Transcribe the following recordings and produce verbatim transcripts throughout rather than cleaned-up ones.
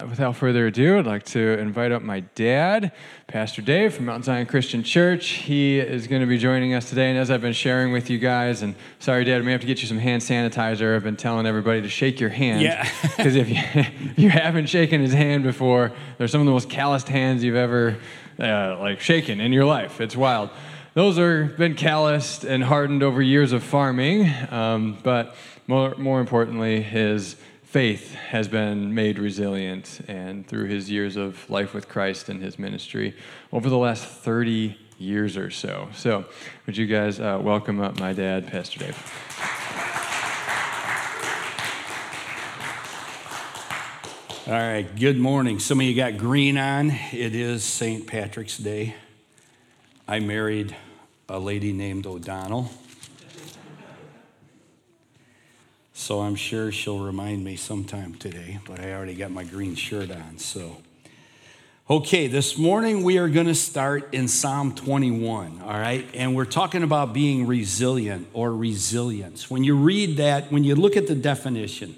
without further ado, I'd like to invite up my dad, Pastor Dave from Mount Zion Christian Church. He is going to be joining us today, and as I've been sharing with you guys, and sorry, Dad, we have to get you some hand sanitizer. I've been telling everybody to shake your hand. Yeah. Because if you, you haven't shaken his hand before, they're some of the most calloused hands you've ever uh, like shaken in your life. It's wild. Those are been calloused and hardened over years of farming, um, but more, more importantly, his faith has been made resilient, and through his years of life with Christ and his ministry over the last thirty years or so. So would you guys uh, welcome up my dad, Pastor Dave. All right, good morning. Some of you got green on. It is Saint Patrick's Day. I married a lady named O'Donnell, so I'm sure she'll remind me sometime today, but I already got my green shirt on, so. Okay, this morning we are going to start in Psalm twenty-one, all right? And we're talking about being resilient or resilience. When you read that, when you look at the definition,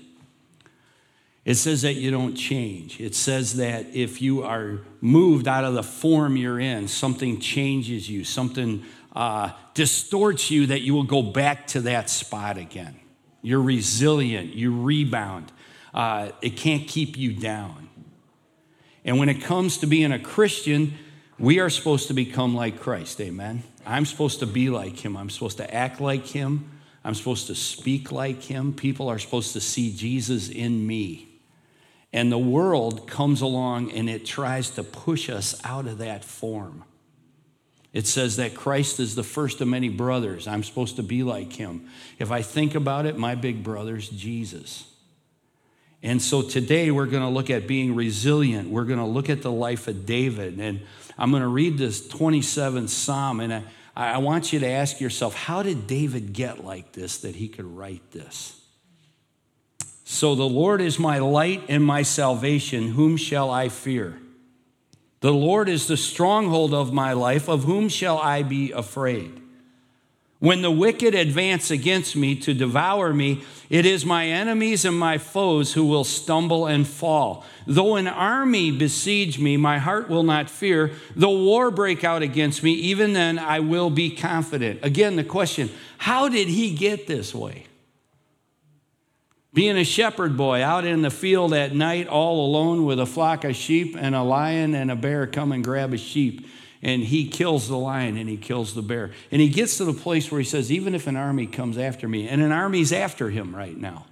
it says that you don't change. It says that if you are moved out of the form you're in, something changes you, something uh, distorts you, that you will go back to that spot again. You're resilient. You rebound. Uh, it can't keep you down. And when it comes to being a Christian, we are supposed to become like Christ. Amen. I'm supposed to be like him. I'm supposed to act like him. I'm supposed to speak like him. People are supposed to see Jesus in me. And the world comes along and it tries to push us out of that form. It says that Christ is the first of many brothers. I'm supposed to be like him. If I think about it, my big brother's Jesus. And so today we're going to look at being resilient. We're going to look at the life of David. And I'm going to read this twenty-seventh Psalm. And I, I want you to ask yourself, how did David get like this, that he could write this? So the Lord is my light and my salvation. Whom shall I fear? The Lord is the stronghold of my life. Of whom shall I be afraid? When the wicked advance against me to devour me, it is my enemies and my foes who will stumble and fall. Though an army besiege me, my heart will not fear. Though war break out against me, even then I will be confident. Again, the question, how did he get this way? Being a shepherd boy out in the field at night all alone with a flock of sheep, and a lion and a bear come and grab a sheep, and he kills the lion and he kills the bear. And he gets to the place where he says, even if an army comes after me, and an army's after him right now.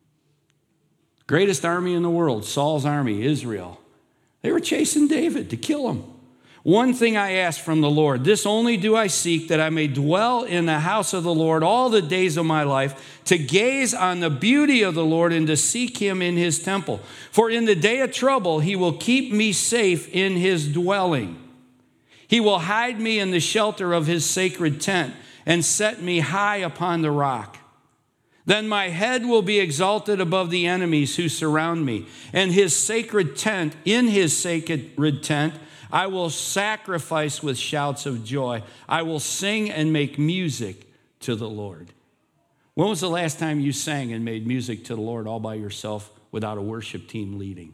Greatest army in the world, Saul's army, Israel. They were chasing David to kill him. One thing I ask from the Lord, this only do I seek, that I may dwell in the house of the Lord all the days of my life, to gaze on the beauty of the Lord and to seek him in his temple. For in the day of trouble, he will keep me safe in his dwelling. He will hide me in the shelter of his sacred tent and set me high upon the rock. Then my head will be exalted above the enemies who surround me, and his sacred tent, in his sacred tent, I will sacrifice with shouts of joy. I will sing and make music to the Lord. When was the last time you sang and made music to the Lord all by yourself without a worship team leading?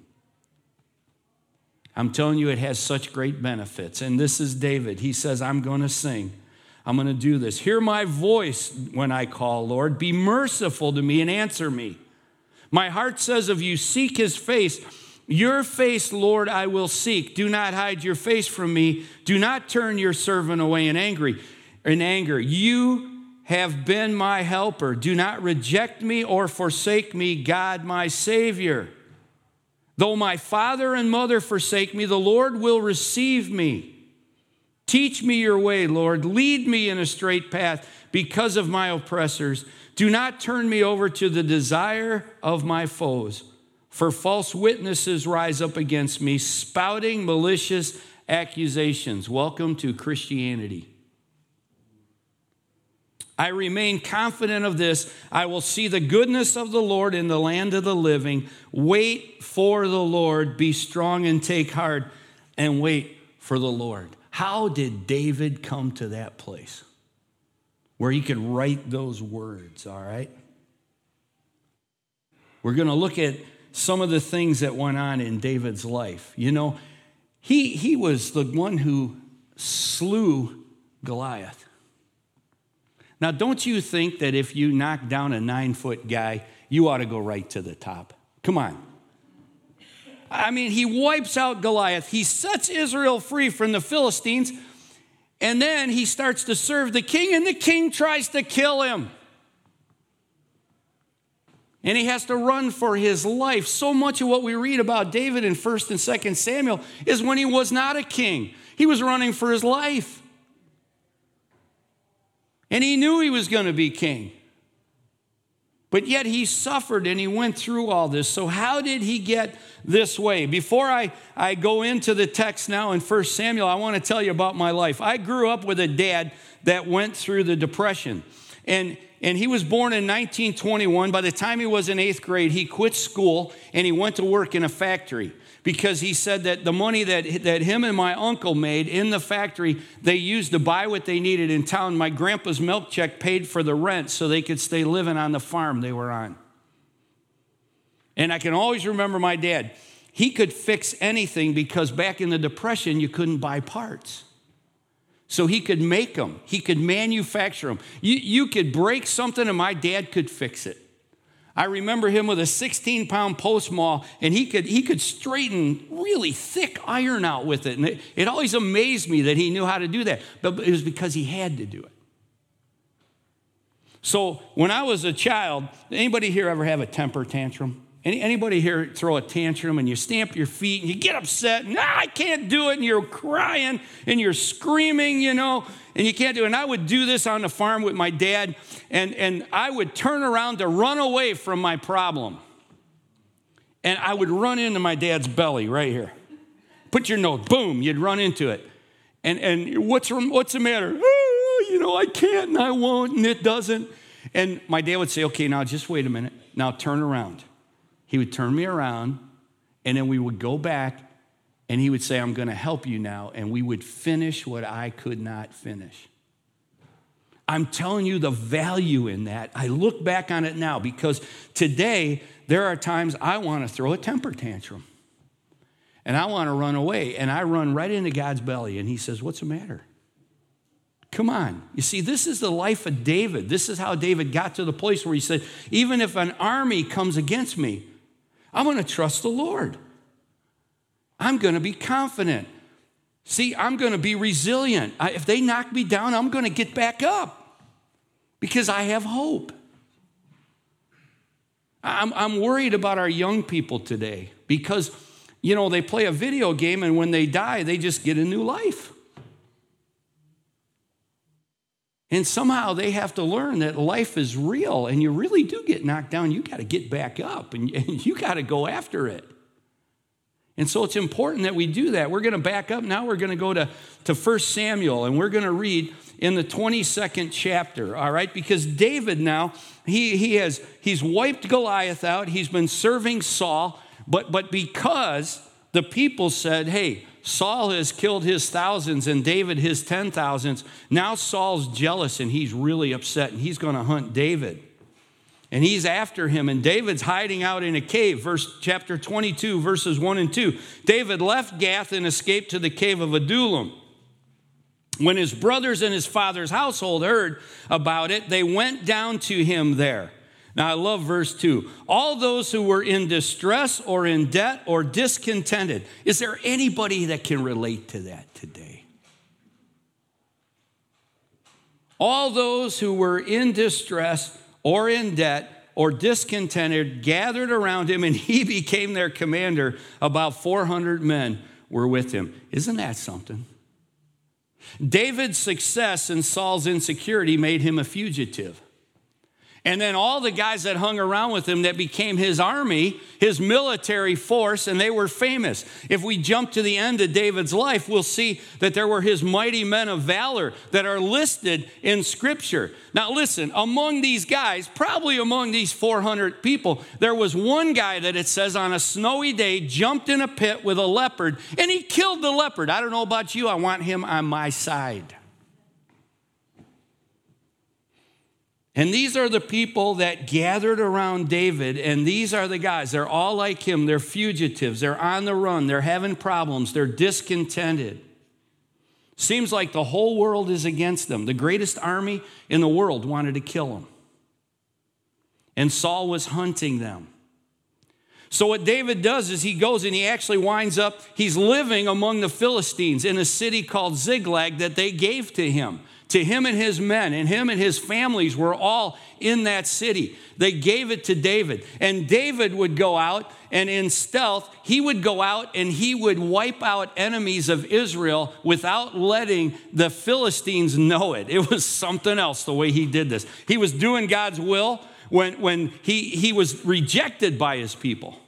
I'm telling you, it has such great benefits. And this is David. He says, I'm going to sing. I'm going to do this. Hear my voice when I call, Lord. Be merciful to me and answer me. My heart says of you, seek his face. Your face, Lord, I will seek. Do not hide your face from me. Do not turn your servant away in angry, in anger. You have been my helper. Do not reject me or forsake me, God, my Savior. Though my father and mother forsake me, the Lord will receive me. Teach me your way, Lord. Lead me in a straight path because of my oppressors. Do not turn me over to the desire of my foes. For false witnesses rise up against me, spouting malicious accusations. Welcome to Christianity. I remain confident of this. I will see the goodness of the Lord in the land of the living. Wait for the Lord. Be strong and take heart, and wait for the Lord. How did David come to that place where he could write those words, all right? We're going to look at some of the things that went on in David's life. You know, he, he was the one who slew Goliath. Now, don't you think that if you knock down a nine-foot guy, you ought to go right to the top? Come on. I mean, he wipes out Goliath. He sets Israel free from the Philistines, and then he starts to serve the king, and the king tries to kill him. And he has to run for his life. So much of what we read about David in First and Second Samuel is when he was not a king. He was running for his life. And he knew he was going to be king. But yet he suffered and he went through all this. So how did he get this way? Before I, I go into the text now in First Samuel, I want to tell you about my life. I grew up with a dad that went through the Depression. And, and he was born in nineteen twenty-one. By the time he was in eighth grade, he quit school and he went to work in a factory. Because he said that the money that, that him and my uncle made in the factory, they used to buy what they needed in town. My grandpa's milk check paid for the rent so they could stay living on the farm they were on. And I can always remember my dad. He could fix anything because back in the Depression, you couldn't buy parts. So he could make them. He could manufacture them. You, you could break something and my dad could fix it. I remember him with a sixteen-pound post maul, and he could, he could straighten really thick iron out with it. And it, it always amazed me that he knew how to do that. But it was because he had to do it. So when I was a child, anybody here ever have a temper tantrum? Any, anybody here throw a tantrum and you stamp your feet and you get upset and ah, I can't do it, and you're crying and you're screaming, you know, and you can't do it. And I would do this on the farm with my dad, and, and I would turn around to run away from my problem. And I would run into my dad's belly right here. Put your nose, boom, you'd run into it. And, and what's, what's the matter? Oh, you know, I can't and I won't and it doesn't. And my dad would say, okay, now just wait a minute. Now turn around. He would turn me around, and then we would go back, and he would say, I'm going to help you now, and we would finish what I could not finish. I'm telling you the value in that. I look back on it now because today there are times I want to throw a temper tantrum, and I want to run away, and I run right into God's belly, and he says, what's the matter? Come on. You see, this is the life of David. This is how David got to the place where he said, even if an army comes against me, I'm going to trust the Lord. I'm going to be confident. See, I'm going to be resilient. I, if they knock me down, I'm going to get back up because I have hope. I'm, I'm worried about our young people today because, you know, they play a video game and when they die, they just get a new life. And somehow they have to learn that life is real and you really do get knocked down. You got to get back up and, and you got to go after it. And so it's important that we do that. We're going to back up. Now we're going to go to, to First Samuel and we're going to read in the twenty-second chapter, all right? Because David now, he, he has, he's wiped Goliath out. He's been serving Saul, but, but because the people said, hey, Saul has killed his thousands and David his ten thousands. Now Saul's jealous and he's really upset and he's going to hunt David. And he's after him and David's hiding out in a cave. Verse chapter twenty-two, verses one and two. David left Gath and escaped to the cave of Adullam. When his brothers and his father's household heard about it, they went down to him there. Now, I love verse two. All those who were in distress or in debt or discontented. Is there anybody that can relate to that today? All those who were in distress or in debt or discontented gathered around him, and he became their commander. About four hundred men were with him. Isn't that something? David's success and Saul's insecurity made him a fugitive. And then all the guys that hung around with him that became his army, his military force, and they were famous. If we jump to the end of David's life, we'll see that there were his mighty men of valor that are listed in Scripture. Now listen, among these guys, probably among these four hundred people, there was one guy that it says on a snowy day jumped in a pit with a leopard, and he killed the leopard. I don't know about you, I want him on my side. And these are the people that gathered around David, and these are the guys. They're all like him. They're fugitives. They're on the run. They're having problems. They're discontented. Seems like the whole world is against them. The greatest army in the world wanted to kill them. And Saul was hunting them. So what David does is he goes and he actually winds up, he's living among the Philistines in a city called Ziklag that they gave to him. To him and his men, and him and his families were all in that city. They gave it to David. And David would go out, and in stealth, he would go out and he would wipe out enemies of Israel without letting the Philistines know it. It was something else the way he did this. He was doing God's will when, when he, he was rejected by his people.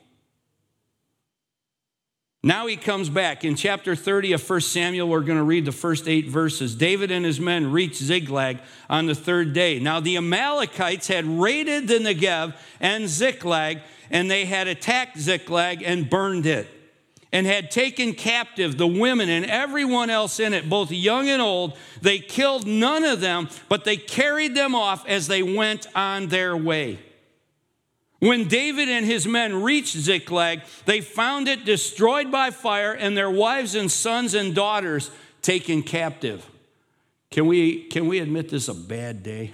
Now he comes back. In chapter thirty of First Samuel, we're going to read the first eight verses. David and his men reached Ziklag on the third day. Now the Amalekites had raided the Negev and Ziklag, and they had attacked Ziklag and burned it, and had taken captive the women and everyone else in it, both young and old. They killed none of them, but they carried them off as they went on their way. When David and his men reached Ziklag, they found it destroyed by fire and their wives and sons and daughters taken captive. Can we, can we admit this is a bad day?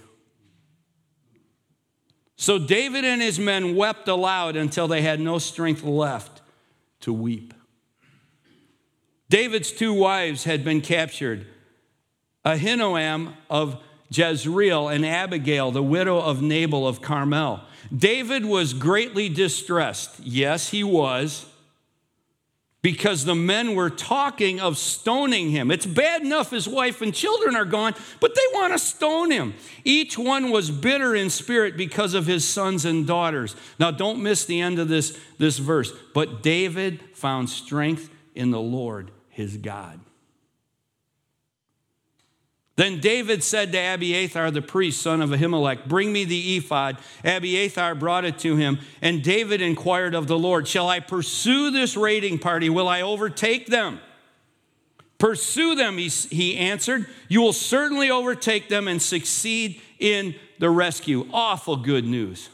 So David and his men wept aloud until they had no strength left to weep. David's two wives had been captured, Ahinoam of Jezreel and Abigail, the widow of Nabal of Carmel. David was greatly distressed. Yes, he was, because the men were talking of stoning him. It's bad enough his wife and children are gone, but they want to stone him. Each one was bitter in spirit because of his sons and daughters. Now, don't miss the end of this, this verse. But David found strength in the Lord, his God. Then David said to Abiathar the priest, son of Ahimelech, bring me the ephod. Abiathar brought it to him, and David inquired of the Lord, shall I pursue this raiding party? Will I overtake them? Pursue them, he, he answered. You will certainly overtake them and succeed in the rescue. Awful good news.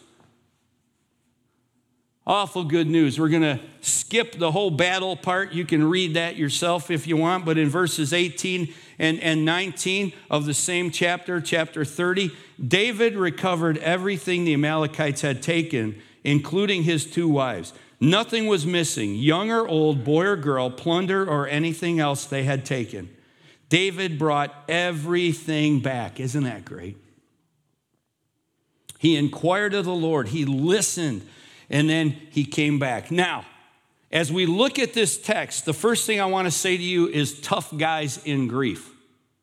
Awful good news. We're going to skip the whole battle part. You can read that yourself if you want. But in verses eighteen and, and nineteen of the same chapter, chapter thirty, David recovered everything the Amalekites had taken, including his two wives. Nothing was missing, young or old, boy or girl, plunder or anything else they had taken. David brought everything back. Isn't that great? He inquired of the Lord. He listened. And then he came back. Now, as we look at this text, the first thing I want to say to you is tough guys in grief.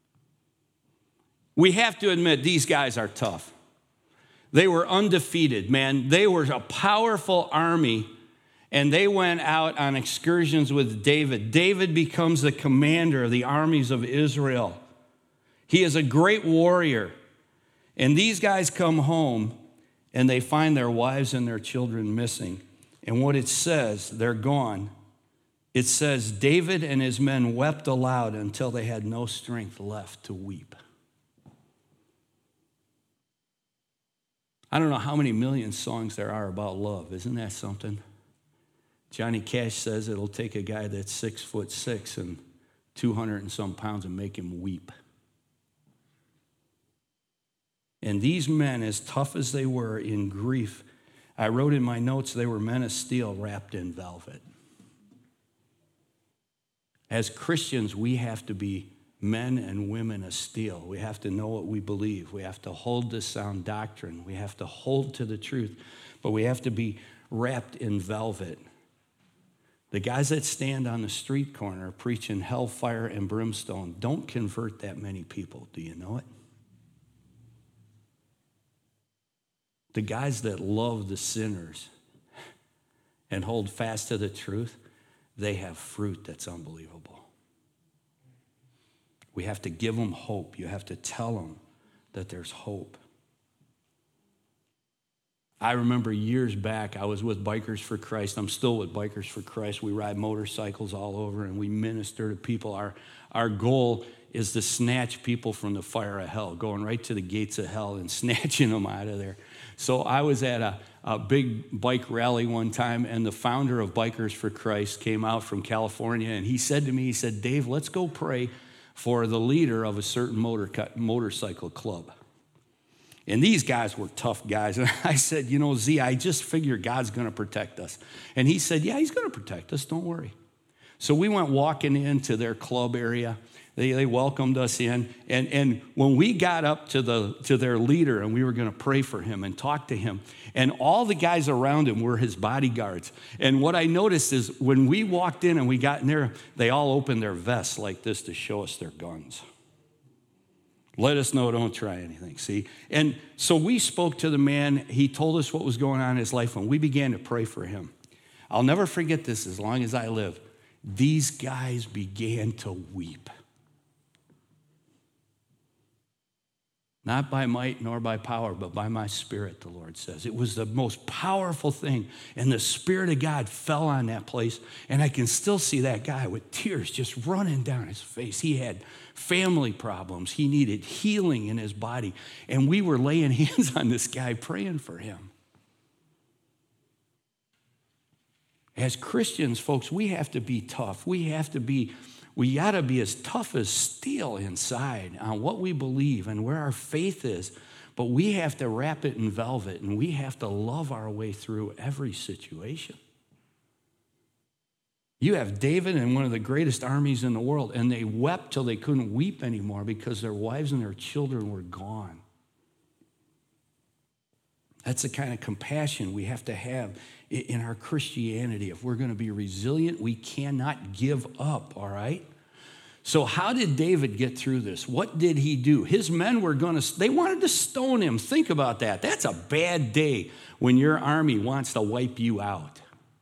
We have to admit these guys are tough. They were undefeated, man. They were a powerful army, and they went out on excursions with David. David becomes the commander of the armies of Israel. He is a great warrior. And these guys come home, and they find their wives and their children missing. And what it says, they're gone. It says, David and his men wept aloud until they had no strength left to weep. I don't know how many million songs there are about love. Isn't that something? Johnny Cash says it'll take a guy that's six foot six and two hundred and some pounds and make him weep. And these men, as tough as they were in grief, I wrote in my notes they were men of steel wrapped in velvet. As Christians, we have to be men and women of steel. We have to know what we believe. We have to hold to sound doctrine. We have to hold to the truth. But we have to be wrapped in velvet. The guys that stand on the street corner preaching hellfire and brimstone don't convert that many people. Do you know it? The guys that love the sinners and hold fast to the truth, they have fruit that's unbelievable. We have to give them hope. You have to tell them that there's hope. I remember years back, I was with Bikers for Christ. I'm still with Bikers for Christ. We ride motorcycles all over and we minister to people. Our, our goal is to snatch people from the fire of hell, going right to the gates of hell and snatching them out of there. So I was at a, a big bike rally one time, and the founder of Bikers for Christ came out from California, and he said to me, he said, Dave, let's go pray for the leader of a certain motor, motorcycle club. And these guys were tough guys. And I said, you know, Z, I just figure God's going to protect us. And he said, yeah, he's going to protect us. Don't worry. So we went walking into their club area. They, they welcomed us in. And, and when we got up to, the, to their leader and we were going to pray for him and talk to him, and all the guys around him were his bodyguards. And what I noticed is when we walked in and we got in there, they all opened their vests like this to show us their guns. Let us know, don't try anything, see? And so we spoke to the man. He told us what was going on in his life, and we began to pray for him. I'll never forget this as long as I live. These guys began to weep. Not by might nor by power, but by my Spirit, the Lord says. It was the most powerful thing, and the Spirit of God fell on that place, and I can still see that guy with tears just running down his face. He had family problems. He needed healing in his body, and we were laying hands on this guy, praying for him. As Christians, folks, we have to be tough. We have to be We got to be as tough as steel inside on what we believe and where our faith is. But we have to wrap it in velvet, and we have to love our way through every situation. You have David and one of the greatest armies in the world, and they wept till they couldn't weep anymore because their wives and their children were gone. That's the kind of compassion we have to have in our Christianity. If we're going to be resilient, we cannot give up, all right? So how did David get through this? What did he do? His men were going to, they wanted to stone him. Think about that. That's a bad day when your army wants to wipe you out.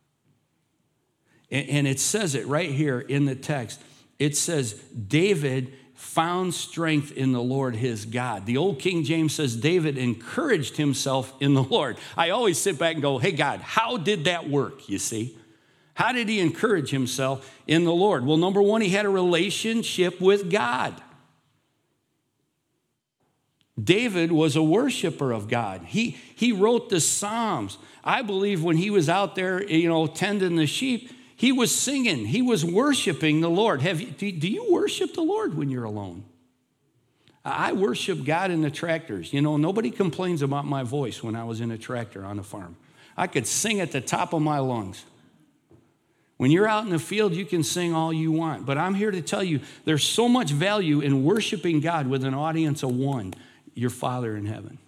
And it says it right here in the text. It says, David found strength in the Lord his God. The old King James says David encouraged himself in the Lord. I always sit back and go, hey, God, how did that work, you see? How did he encourage himself in the Lord? Well, number one, he had a relationship with God. David was a worshiper of God. He, he wrote the Psalms. I believe when he was out there, you know, tending the sheep, he was singing. He was worshiping the Lord. Have you, do you worship the Lord when you're alone? I worship God in the tractors. You know, nobody complains about my voice when I was in a tractor on a farm. I could sing at the top of my lungs. When you're out in the field, you can sing all you want. But I'm here to tell you, there's so much value in worshiping God with an audience of one, your Father in heaven.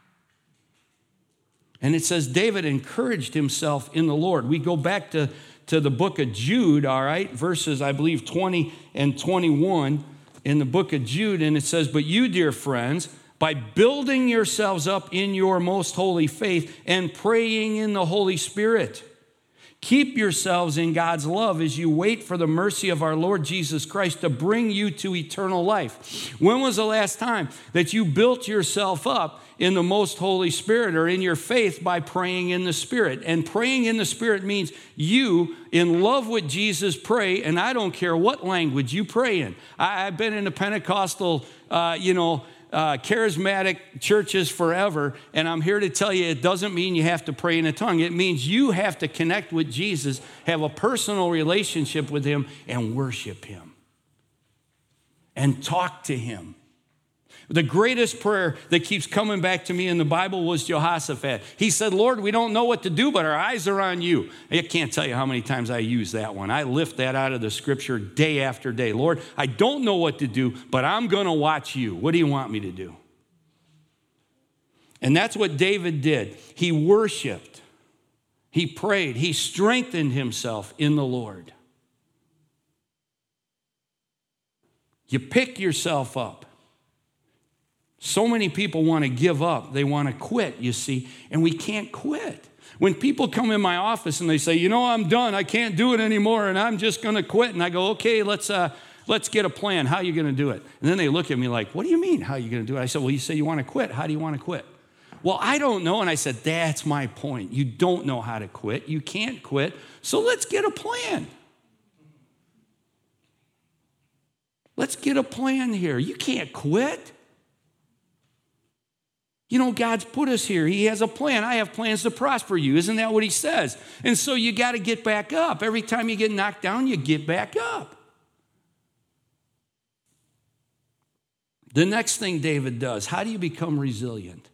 And it says David encouraged himself in the Lord. We go back to to the book of Jude, all right, verses, I believe, twenty and twenty-one in the book of Jude, and it says, but you, dear friends, by building yourselves up in your most holy faith and praying in the Holy Spirit, keep yourselves in God's love as you wait for the mercy of our Lord Jesus Christ to bring you to eternal life. When was the last time that you built yourself up in the most Holy Spirit or in your faith by praying in the Spirit? And praying in the Spirit means you, in love with Jesus, pray, and I don't care what language you pray in. I, I've been in the Pentecostal, uh, you know, Uh, charismatic churches forever, and I'm here to tell you it doesn't mean you have to pray in a tongue. It means you have to connect with Jesus, have a personal relationship with him, and worship him and talk to him. The greatest prayer that keeps coming back to me in the Bible was Jehoshaphat. He said, Lord, we don't know what to do, but our eyes are on you. I can't tell you how many times I use that one. I lift that out of the scripture day after day. Lord, I don't know what to do, but I'm going to watch you. What do you want me to do? And that's what David did. He worshiped. He prayed. He strengthened himself in the Lord. You pick yourself up. So many people want to give up. They want to quit, you see, and we can't quit. When people come in my office and they say, you know, I'm done. I can't do it anymore, and I'm just going to quit. And I go, okay, let's uh, let's get a plan. How are you going to do it? And then they look at me like, what do you mean, how are you going to do it? I said, well, you say you want to quit. How do you want to quit? Well, I don't know. And I said, that's my point. You don't know how to quit. You can't quit. So let's get a plan. Let's get a plan here. You can't quit. You know, God's put us here. He has a plan. I have plans to prosper you. Isn't that what he says? And so you got to get back up. Every time you get knocked down, you get back up. The next thing David does, how do you become resilient?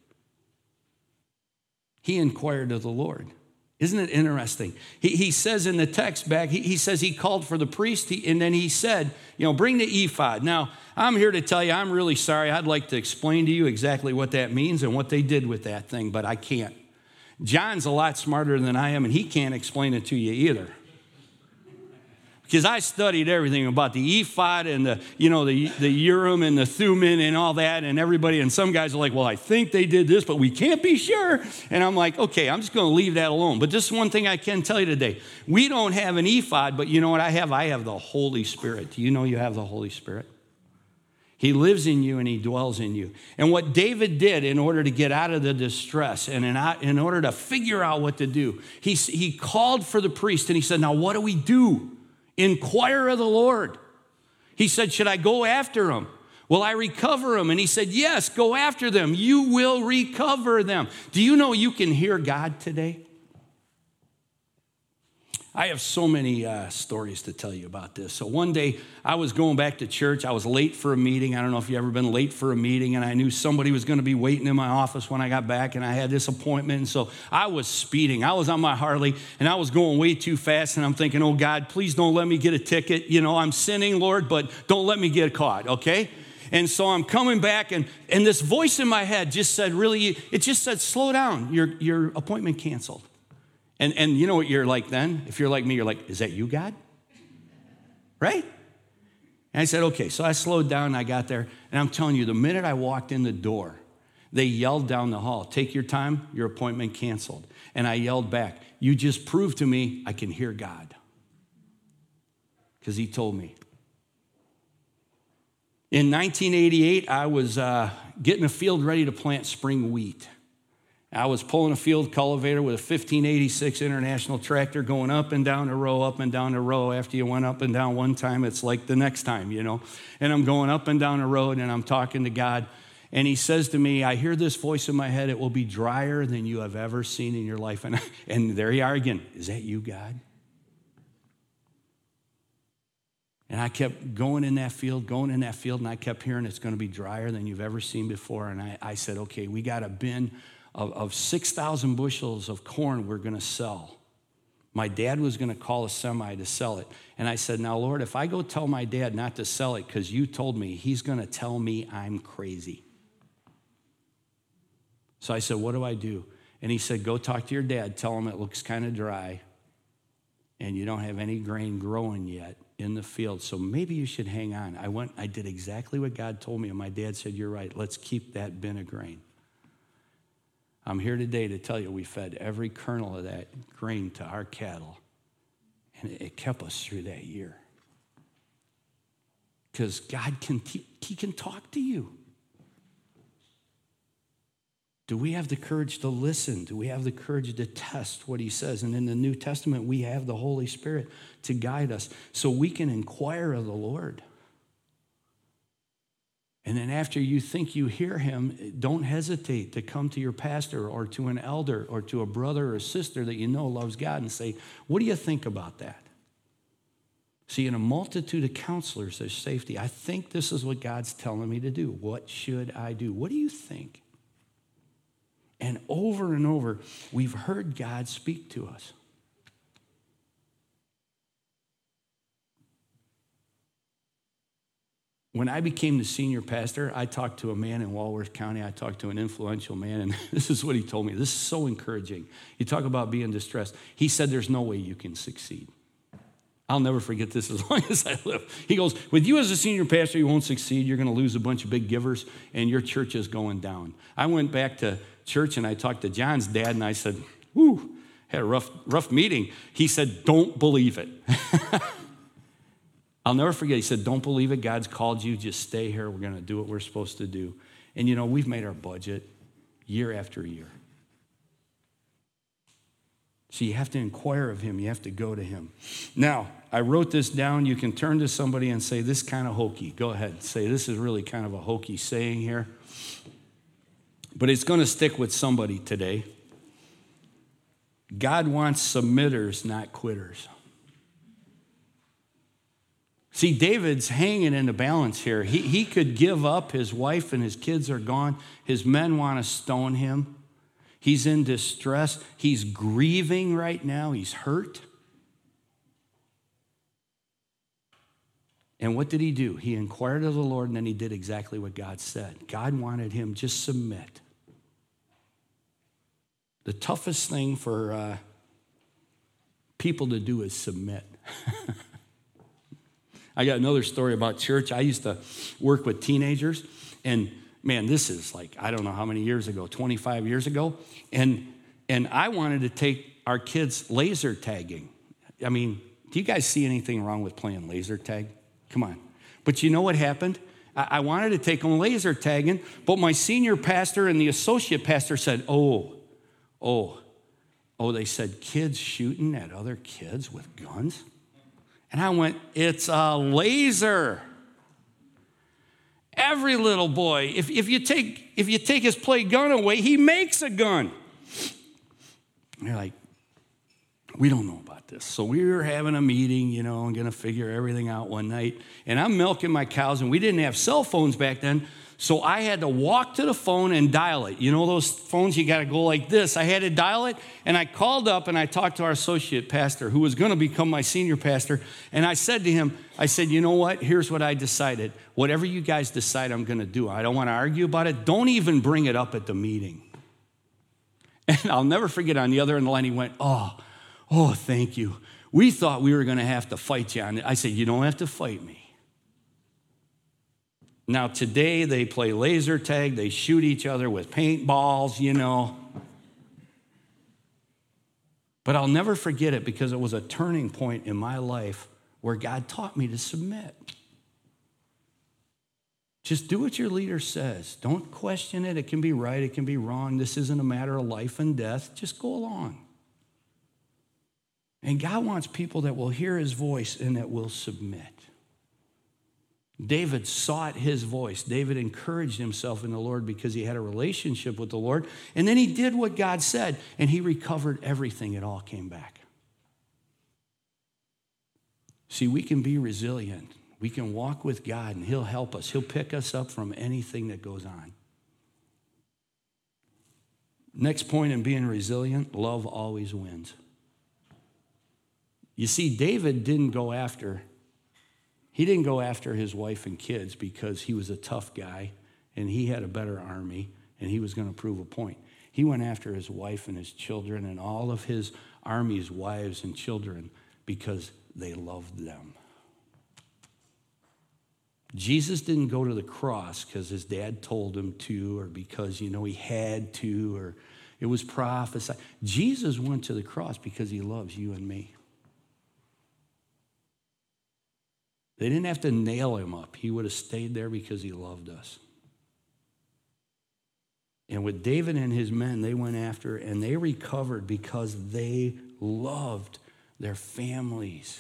He inquired of the Lord. Isn't it interesting? He, he says in the text back, he, he says he called for the priest, he, and then he said, you know, bring the ephod. Now, I'm here to tell you, I'm really sorry. I'd like to explain to you exactly what that means and what they did with that thing, but I can't. John's a lot smarter than I am, and he can't explain it to you either. Because I studied everything about the ephod and the, you know, the, the Urim and the Thummim and all that, and everybody, and some guys are like, well, I think they did this, but we can't be sure. And I'm like, okay, I'm just going to leave that alone. But this is one thing I can tell you today. We don't have an ephod, but you know what I have? I have the Holy Spirit. Do you know you have the Holy Spirit? He lives in you and he dwells in you. And what David did in order to get out of the distress and in, in order to figure out what to do, he, he called for the priest and he said, now what do we do? Inquire of the Lord. He said, should I go after them? Will I recover them? And he said, yes, go after them. You will recover them. Do you know you can hear God today? I have so many uh, stories to tell you about this. So one day I was going back to church. I was late for a meeting. I don't know if you've ever been late for a meeting, and I knew somebody was going to be waiting in my office when I got back, and I had this appointment. And so I was speeding. I was on my Harley, and I was going way too fast, and I'm thinking, oh, God, please don't let me get a ticket. You know, I'm sinning, Lord, but don't let me get caught, okay? And so I'm coming back, and, and this voice in my head just said, really, it just said, slow down. Your, your appointment canceled. And, and you know what you're like then? If you're like me, you're like, is that you, God? Right? And I said, okay. So I slowed down and I got there. And I'm telling you, the minute I walked in the door, they yelled down the hall, take your time, your appointment canceled. And I yelled back, you just proved to me I can hear God. Because he told me. In nineteen eighty-eight, I was uh, getting a field ready to plant spring wheat. I was pulling a field cultivator with a fifteen eighty-six International tractor going up and down the row, up and down the row. After you went up and down one time, it's like the next time, you know. And I'm going up and down the road, and I'm talking to God. And he says to me, I hear this voice in my head, it will be drier than you have ever seen in your life. And, and there you are again. Is that you, God? And I kept going in that field, going in that field, and I kept hearing it's going to be drier than you've ever seen before. And I, I said, okay, we got a bin of, of six thousand bushels of corn we're going to sell. My dad was going to call a semi to sell it. And I said, now, Lord, if I go tell my dad not to sell it because you told me, he's going to tell me I'm crazy. So I said, what do I do? And he said, go talk to your dad. Tell him it looks kind of dry and you don't have any grain growing yet in the field. So maybe you should hang on. I went, I did exactly what God told me. And my dad said, you're right. Let's keep that bin of grain. I'm here today to tell you we fed every kernel of that grain to our cattle. And it kept us through that year. Because God can, he can talk to you. Do we have the courage to listen? Do we have the courage to test what he says? And in the New Testament, we have the Holy Spirit to guide us so we can inquire of the Lord. And then after you think you hear him, don't hesitate to come to your pastor or to an elder or to a brother or a sister that you know loves God and say, what do you think about that? See, in a multitude of counselors, there's safety. I think this is what God's telling me to do. What should I do? What do you think? And over and over, we've heard God speak to us. When I became the senior pastor, I talked to a man in Walworth County. I talked to an influential man, and this is what he told me. This is so encouraging. You talk about being distressed. He said, there's no way you can succeed. I'll never forget this as long as I live. He goes, with you as a senior pastor, you won't succeed. You're going to lose a bunch of big givers, and your church is going down. I went back to church, and I talked to John's dad, and I said, whoo, had a rough, rough meeting. He said, don't believe it. I'll never forget. He said, don't believe it. God's called you. Just stay here. We're going to do what we're supposed to do. And, you know, we've made our budget year after year. So you have to inquire of him. You have to go to him. Now, I wrote this down. You can turn to somebody and say, this is kind of hokey. Go ahead. Say, this is really kind of a hokey saying here. But it's going to stick with somebody today. God wants submitters, not quitters. See, David's hanging in the balance here. He, he could give up. His wife and his kids are gone. His men want to stone him. He's in distress. He's grieving right now. He's hurt. And what did he do? He inquired of the Lord, and then he did exactly what God said. God wanted him just submit. The toughest thing for uh, people to do is submit. I got another story about church. I used to work with teenagers, and man, this is like, I don't know how many years ago, twenty-five years ago, and, and I wanted to take our kids laser tagging. I mean, do you guys see anything wrong with playing laser tag? Come on. But you know what happened? I, I wanted to take them laser tagging, but my senior pastor and the associate pastor said, oh, oh, oh, they said kids shooting at other kids with guns? And I went, it's a laser. Every little boy, if, if you take if you take his play gun away, he makes a gun. And they're like, we don't know about this. So we were having a meeting, you know, and going to figure everything out one night. And I'm milking my cows, and we didn't have cell phones back then. So I had to walk to the phone and dial it. You know those phones, you got to go like this. I had to dial it, and I called up, and I talked to our associate pastor, who was going to become my senior pastor. And I said to him, I said, you know what? Here's what I decided. Whatever you guys decide, I'm going to do. I don't want to argue about it. Don't even bring it up at the meeting. And I'll never forget, on the other end of the line, he went, oh, oh, thank you. We thought we were going to have to fight you on it. I said, you don't have to fight me. Now, today they play laser tag. They shoot each other with paintballs, you know. But I'll never forget it because it was a turning point in my life where God taught me to submit. Just do what your leader says. Don't question it. It can be right. It can be wrong. This isn't a matter of life and death. Just go along. And God wants people that will hear his voice and that will submit. David sought his voice. David encouraged himself in the Lord because he had a relationship with the Lord. And then he did what God said, and he recovered everything. It all came back. See, we can be resilient. We can walk with God, and he'll help us. He'll pick us up from anything that goes on. Next point in being resilient, love always wins. You see, David didn't go after He didn't go after his wife and kids because he was a tough guy and he had a better army and he was going to prove a point. He went after his wife and his children and all of his army's wives and children because they loved them. Jesus didn't go to the cross because his dad told him to or because, you know, he had to or it was prophesied. Jesus went to the cross because he loves you and me. They didn't have to nail him up. He would have stayed there because he loved us. And with David and his men, they went after and they recovered because they loved their families.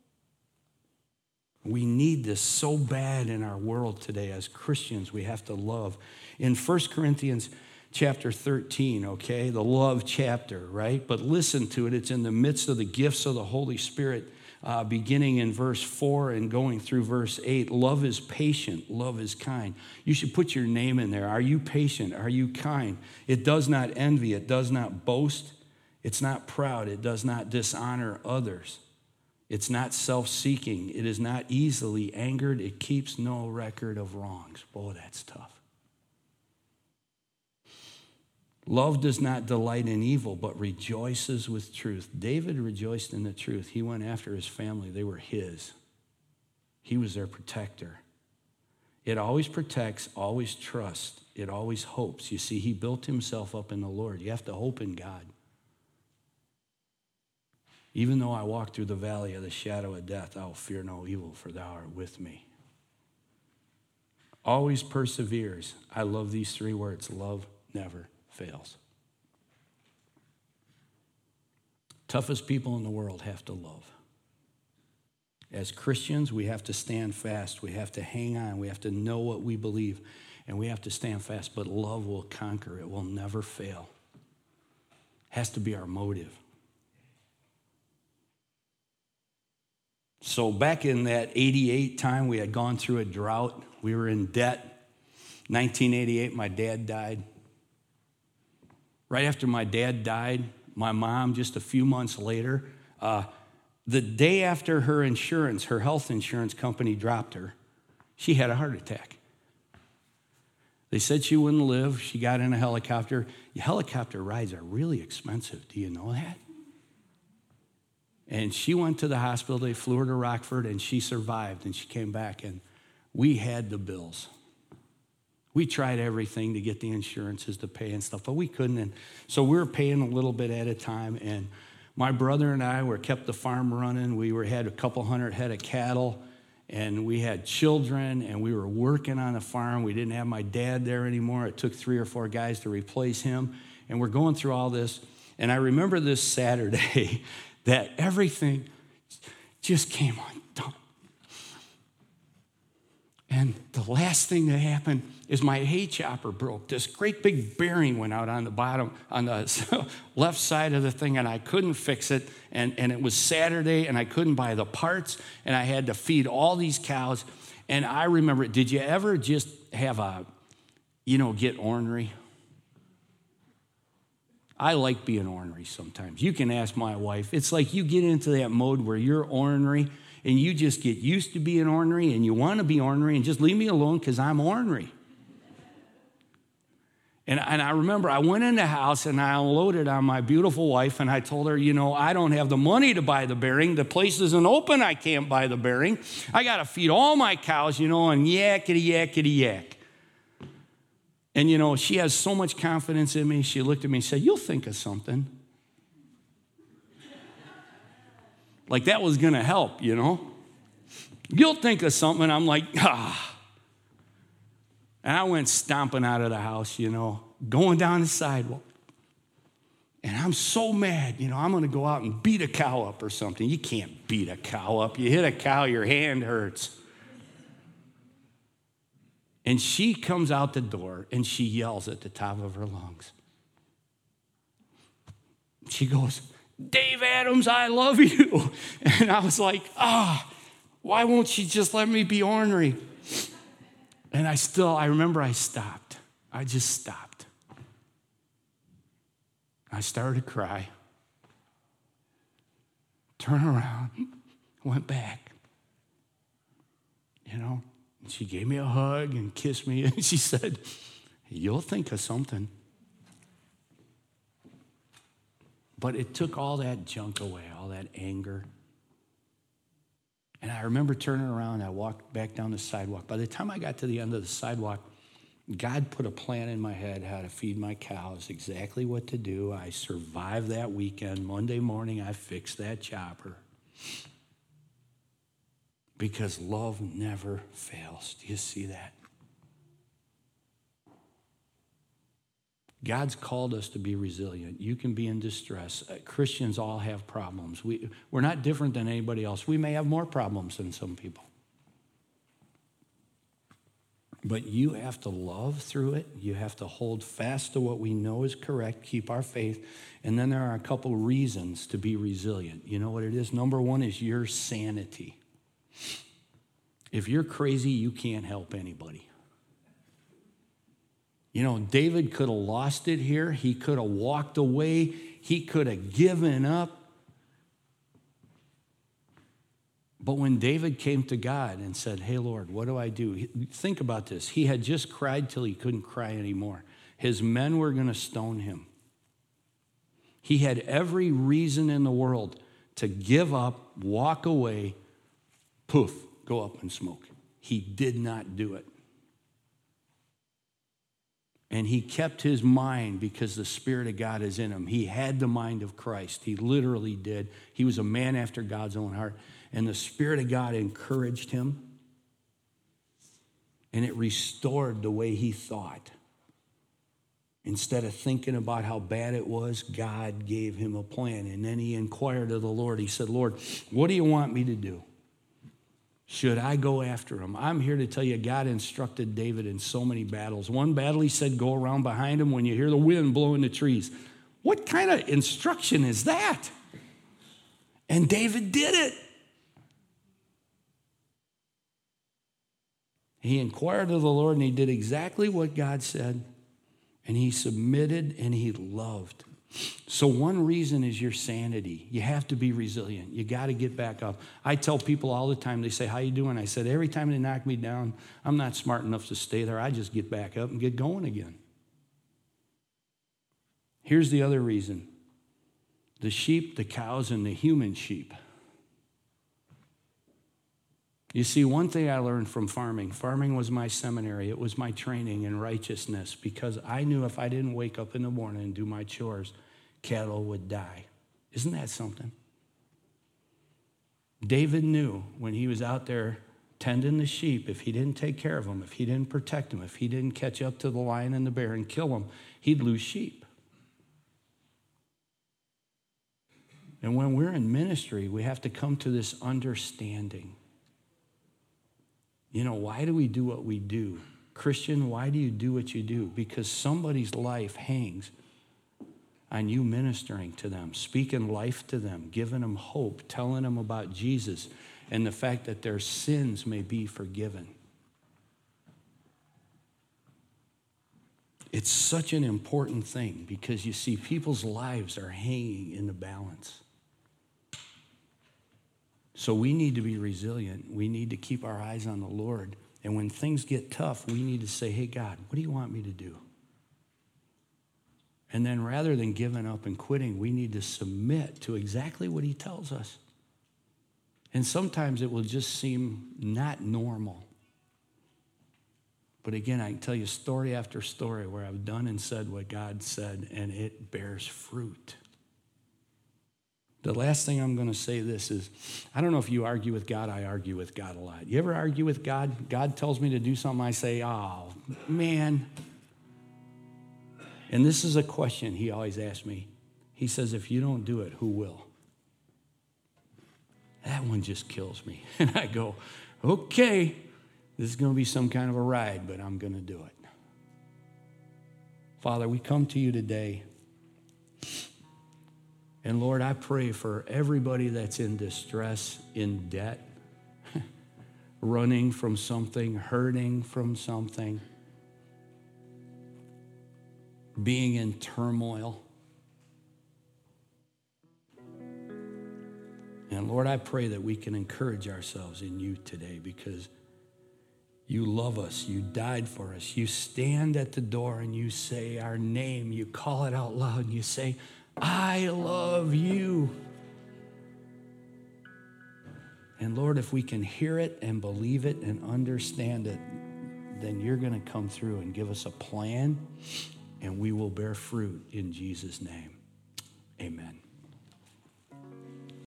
We need this so bad in our world today. As Christians, we have to love. In First Corinthians chapter thirteen, okay, the love chapter, right? But listen to it. It's in the midst of the gifts of the Holy Spirit. Uh, beginning in verse four and going through verse eight, love is patient, love is kind. You should put your name in there. Are you patient? Are you kind? It does not envy. It does not boast. It's not proud. It does not dishonor others. It's not self-seeking. It is not easily angered. It keeps no record of wrongs. Boy, that's tough. Love does not delight in evil, but rejoices with truth. David rejoiced in the truth. He went after his family. They were his. He was their protector. It always protects, always trusts. It always hopes. You see, he built himself up in the Lord. You have to hope in God. Even though I walk through the valley of the shadow of death, I will fear no evil, for thou art with me. Always perseveres. I love these three words. Love never fails. Toughest people in the world have to love. As Christians, we have to stand fast. We have to hang on. We have to know what we believe. And we have to stand fast. But love will conquer. It will never fail. It has to be our motive. So back in that eighty-eight time, we had gone through a drought. We were in debt. nineteen eighty-eight, my dad died. Right after my dad died, my mom, just a few months later, uh, the day after her insurance, her health insurance company dropped her, she had a heart attack. They said she wouldn't live. She got in a helicopter. Helicopter rides are really expensive. Do you know that? And she went to the hospital. They flew her to Rockford, and she survived, and she came back, and we had the bills. We tried everything to get the insurances to pay and stuff, but we couldn't. And so we were paying a little bit at a time, and my brother and I were kept the farm running. We were had a couple hundred head of cattle, and we had children, and we were working on the farm. We didn't have my dad there anymore. It took three or four guys to replace him, and we're going through all this. And I remember this Saturday that everything just came undone. And the last thing that happened is my hay chopper broke. This great big bearing went out on the bottom, on the left side of the thing, and I couldn't fix it. And, and it was Saturday, and I couldn't buy the parts, and I had to feed all these cows. And I remember, did you ever just have a, you know, get ornery? I like being ornery sometimes. You can ask my wife. It's like you get into that mode where you're ornery, and you just get used to being ornery, and you want to be ornery, and just leave me alone because I'm ornery. And, and I remember I went in the house, and I unloaded on my beautiful wife, and I told her, you know, I don't have the money to buy the bearing. The place isn't open. I can't buy the bearing. I got to feed all my cows, you know, and yakety, yakety, yak. And, you know, she has so much confidence in me. She looked at me and said, you'll think of something. Like that was going to help, you know. You'll think of something. I'm like, ah. And I went stomping out of the house, you know, going down the sidewalk. And I'm so mad, you know, I'm going to go out and beat a cow up or something. You can't beat a cow up. You hit a cow, your hand hurts. And she comes out the door, and she yells at the top of her lungs. She goes, Dave Adams, I love you. And I was like, ah, oh, why won't she just let me be ornery? And I still, I remember I stopped. I just stopped. I started to cry. Turn around, went back. You know, and she gave me a hug and kissed me, and she said, you'll think of something. But it took all that junk away, all that anger. And I remember turning around, I walked back down the sidewalk. By the time I got to the end of the sidewalk, God put a plan in my head how to feed my cows, exactly what to do. I survived that weekend. Monday morning, I fixed that chopper. Because love never fails. Do you see that? God's called us to be resilient. You can be in distress. Uh, Christians all have problems. We, we're not different than anybody else. We may have more problems than some people. But you have to love through it. You have to hold fast to what we know is correct, keep our faith. And then there are a couple reasons to be resilient. You know what it is? Number one is your sanity. If you're crazy, you can't help anybody. You know, David could have lost it here. He could have walked away. He could have given up. But when David came to God and said, hey, Lord, what do I do? Think about this. He had just cried till he couldn't cry anymore. His men were going to stone him. He had every reason in the world to give up, walk away, poof, go up and smoke. He did not do it. And he kept his mind because the Spirit of God is in him. He had the mind of Christ. He literally did. He was a man after God's own heart. And the Spirit of God encouraged him. And it restored the way he thought. Instead of thinking about how bad it was, God gave him a plan. And then he inquired of the Lord. He said, Lord, what do you want me to do? Should I go after him? I'm here to tell you, God instructed David in so many battles. One battle, he said, go around behind him when you hear the wind blowing the trees. What kind of instruction is that? And David did it. He inquired of the Lord, and he did exactly what God said. And he submitted, and he loved. So one reason is your sanity. You have to be resilient. You got to get back up. I tell people all the time, they say, how you doing? I said, every time they knock me down, I'm not smart enough to stay there. I just get back up and get going again. Here's the other reason. The sheep, the cows, and the human sheep. You see, one thing I learned from farming, farming was my seminary. It was my training in righteousness, because I knew if I didn't wake up in the morning and do my chores, cattle would die. Isn't that something? David knew when he was out there tending the sheep, if he didn't take care of them, if he didn't protect them, if he didn't catch up to the lion and the bear and kill them, he'd lose sheep. And when we're in ministry, we have to come to this understanding. You know, why do we do what we do? Christian, why do you do what you do? Because somebody's life hangs on you ministering to them, speaking life to them, giving them hope, telling them about Jesus and the fact that their sins may be forgiven. It's such an important thing, because you see, people's lives are hanging in the balance. So we need to be resilient. We need to keep our eyes on the Lord. And when things get tough, we need to say, hey, God, what do you want me to do? And then rather than giving up and quitting, we need to submit to exactly what he tells us. And sometimes it will just seem not normal. But again, I can tell you story after story where I've done and said what God said, and it bears fruit. The last thing I'm going to say this is, I don't know if you argue with God. I argue with God a lot. You ever argue with God? God tells me to do something. I say, oh, man. And this is a question he always asks me. He says, if you don't do it, who will? That one just kills me. And I go, okay, this is going to be some kind of a ride, but I'm going to do it. Father, we come to you today. And Lord, I pray for everybody that's in distress, in debt, running from something, hurting from something, being in turmoil. And Lord, I pray that we can encourage ourselves in you today, because you love us. You died for us. You stand at the door and you say our name. You call it out loud and you say, I love you. And Lord, if we can hear it and believe it and understand it, then you're going to come through and give us a plan, and we will bear fruit in Jesus' name. Amen.